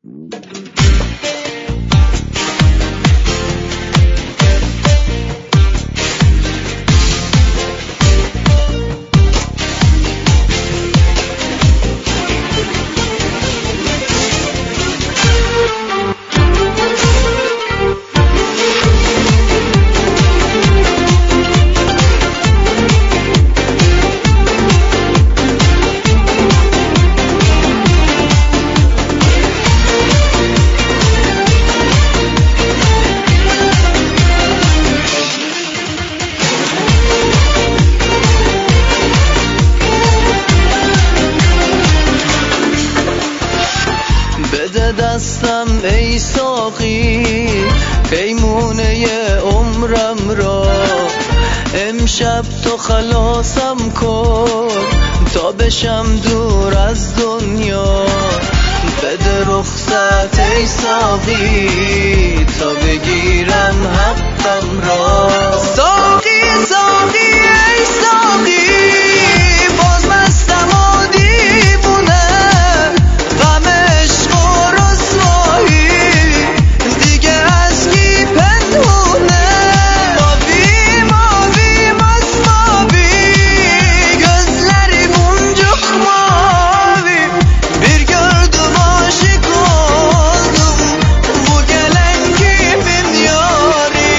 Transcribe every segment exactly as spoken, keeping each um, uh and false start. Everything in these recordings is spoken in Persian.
بده دستم ای ساقی پیمونه عمرم را، امشب تو خلاصم کن تا بشم دور از دنیا. بده رخصت ای ساقی تا بگیرم حقم را. ساقی ساقی ای ساقی باز مستم و دیوونه، غم عشق و رسوایی دیگه از کی پنهونه. ماوی ماوی masmavi gözlerim boncuk mavi، bir gördüm aşık oldum bu gelen kimin yari.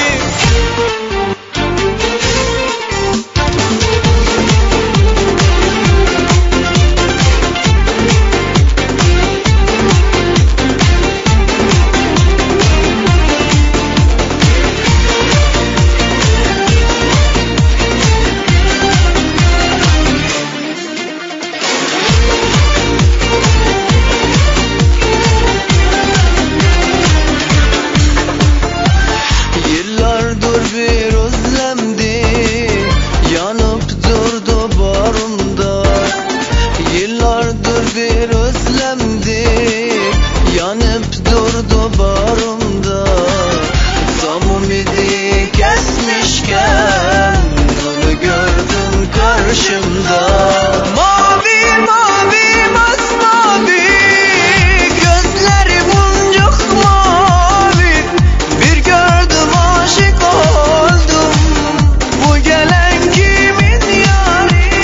Yıllardır bir özlemdi yanıp durdu bağrımda. Yıllardır bir özlemdi yanıp durdu bağrımda. Tam ümidi kesmişken onu gördüm karşımda. Mavi mavi masmavi gözleri boncuk mavi, bir gördüm aşık oldum bu gelen kimin yari.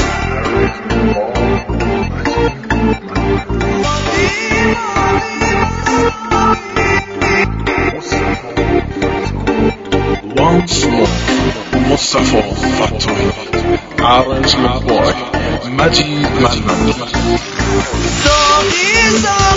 Once more, Mustafa Fattohi, arrangement boy, Majid Malman. Sağ